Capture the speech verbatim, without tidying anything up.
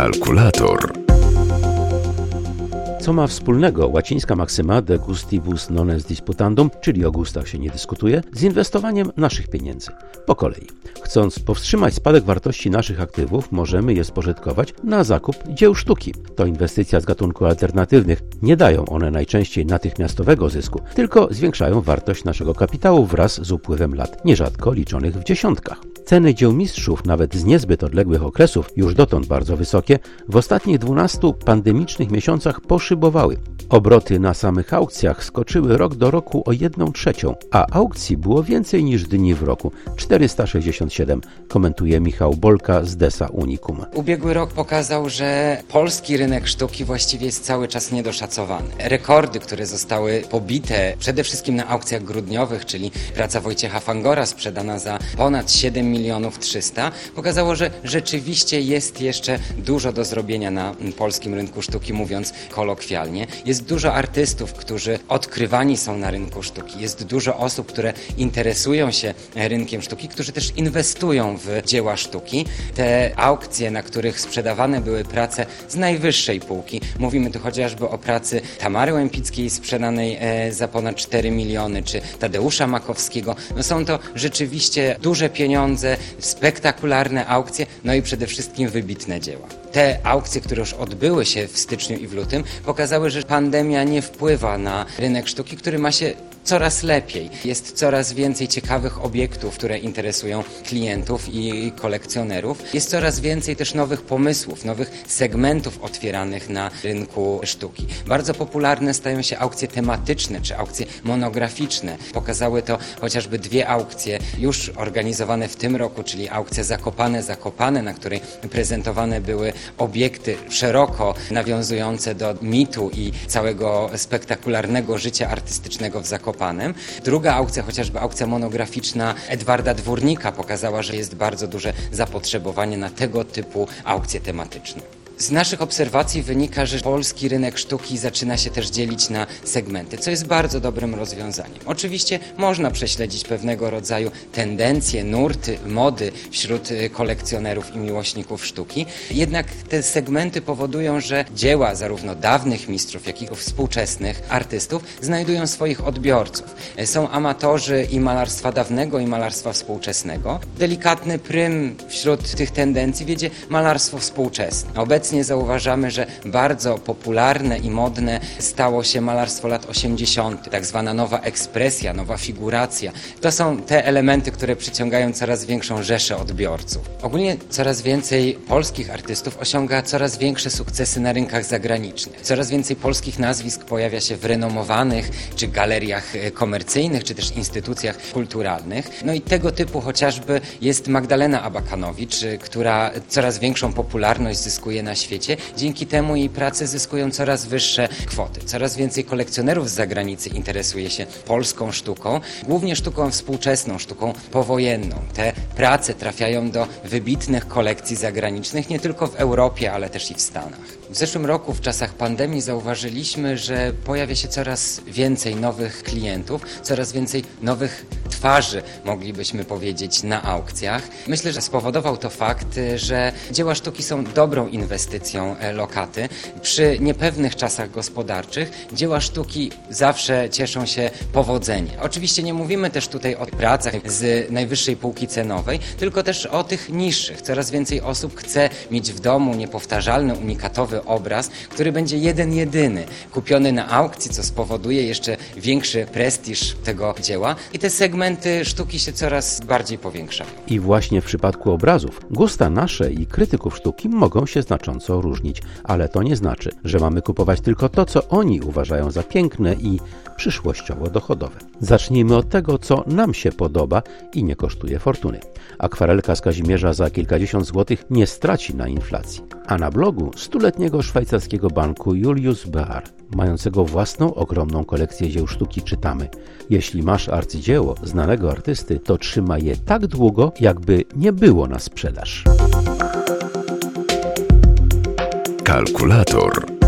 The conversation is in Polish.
Kalkulator. Co ma wspólnego łacińska maksyma de gustibus non est disputandum, czyli o gustach się nie dyskutuje, z inwestowaniem naszych pieniędzy? Po kolei. Chcąc powstrzymać spadek wartości naszych aktywów, możemy je spożytkować na zakup dzieł sztuki. To inwestycja z gatunku alternatywnych. Nie dają one najczęściej natychmiastowego zysku, tylko zwiększają wartość naszego kapitału wraz z upływem lat, nierzadko liczonych w dziesiątkach. Ceny dzieł mistrzów, nawet z niezbyt odległych okresów, już dotąd bardzo wysokie, w ostatnich dwunastu pandemicznych miesiącach poszybowały. Obroty na samych aukcjach skoczyły rok do roku o jedną trzecią, a aukcji było więcej niż dni w roku. czterysta sześćdziesiąt siedem, komentuje Michał Bolka z Desa Unicum. Ubiegły rok pokazał, że polski rynek sztuki właściwie jest cały czas niedoszacowany. Rekordy, które zostały pobite przede wszystkim na aukcjach grudniowych, czyli praca Wojciecha Fangora sprzedana za ponad siedem milionów trzysta, pokazało, że rzeczywiście jest jeszcze dużo do zrobienia na polskim rynku sztuki, mówiąc kolokwialnie. Jest dużo artystów, którzy odkrywani są na rynku sztuki. Jest dużo osób, które interesują się rynkiem sztuki, którzy też inwestują w dzieła sztuki. Te aukcje, na których sprzedawane były prace z najwyższej półki. Mówimy tu chociażby o pracy Tamary Łępickiej sprzedanej za ponad cztery miliony, czy Tadeusza Makowskiego. No są to rzeczywiście duże pieniądze, spektakularne aukcje, no i przede wszystkim wybitne dzieła. Te aukcje, które już odbyły się w styczniu i w lutym, pokazały, że pandemia nie wpływa na rynek sztuki, który ma się coraz lepiej. Jest coraz więcej ciekawych obiektów, które interesują klientów i kolekcjonerów. Jest coraz więcej też nowych pomysłów, nowych segmentów otwieranych na rynku sztuki. Bardzo popularne stają się aukcje tematyczne czy aukcje monograficzne. Pokazały to chociażby dwie aukcje już organizowane w tym roku, czyli aukcja Zakopane, Zakopane, na której prezentowane były obiekty szeroko nawiązujące do mitu i całego spektakularnego życia artystycznego w Zakopanem. Druga aukcja, chociażby aukcja monograficzna Edwarda Dwórnika, pokazała, że jest bardzo duże zapotrzebowanie na tego typu aukcje tematyczne. Z naszych obserwacji wynika, że polski rynek sztuki zaczyna się też dzielić na segmenty, co jest bardzo dobrym rozwiązaniem. Oczywiście można prześledzić pewnego rodzaju tendencje, nurty, mody wśród kolekcjonerów i miłośników sztuki. Jednak te segmenty powodują, że dzieła zarówno dawnych mistrzów, jak i współczesnych artystów znajdują swoich odbiorców. Są amatorzy i malarstwa dawnego, i malarstwa współczesnego. Delikatny prym wśród tych tendencji wiedzie malarstwo współczesne. Obecnie Obecnie zauważamy, że bardzo popularne i modne stało się malarstwo lat osiemdziesiątych, tak zwana nowa ekspresja, nowa figuracja. To są te elementy, które przyciągają coraz większą rzeszę odbiorców. Ogólnie coraz więcej polskich artystów osiąga coraz większe sukcesy na rynkach zagranicznych. Coraz więcej polskich nazwisk pojawia się w renomowanych czy galeriach komercyjnych, czy też instytucjach kulturalnych. No i tego typu chociażby jest Magdalena Abakanowicz, która coraz większą popularność zyskuje na świecie. Dzięki temu jej prace zyskują coraz wyższe kwoty. Coraz więcej kolekcjonerów z zagranicy interesuje się polską sztuką, głównie sztuką współczesną, sztuką powojenną. Te prace trafiają do wybitnych kolekcji zagranicznych, nie tylko w Europie, ale też i w Stanach. W zeszłym roku, w czasach pandemii, zauważyliśmy, że pojawia się coraz więcej nowych klientów, coraz więcej nowych twarzy, moglibyśmy powiedzieć, na aukcjach. Myślę, że spowodował to fakt, że dzieła sztuki są dobrą inwestycją lokaty. Przy niepewnych czasach gospodarczych dzieła sztuki zawsze cieszą się powodzeniem. Oczywiście nie mówimy też tutaj o pracach z najwyższej półki cenowej, tylko też o tych niższych. Coraz więcej osób chce mieć w domu niepowtarzalny, unikatowy obraz, który będzie jeden, jedyny, kupiony na aukcji, co spowoduje jeszcze większy prestiż tego dzieła i te segmenty sztuki się coraz bardziej powiększają. I właśnie w przypadku obrazów gusta nasze i krytyków sztuki mogą się znacząco różnić, ale to nie znaczy, że mamy kupować tylko to, co oni uważają za piękne i przyszłościowo dochodowe. Zacznijmy od tego, co nam się podoba i nie kosztuje fortuny. Akwarelka z Kazimierza za kilkadziesiąt złotych nie straci na inflacji. A na blogu stuletniego szwajcarskiego banku Julius Baer, mającego własną ogromną kolekcję dzieł sztuki, czytamy: jeśli masz arcydzieło znanego artysty, to trzymaj je tak długo, jakby nie było na sprzedaż. Kalkulator.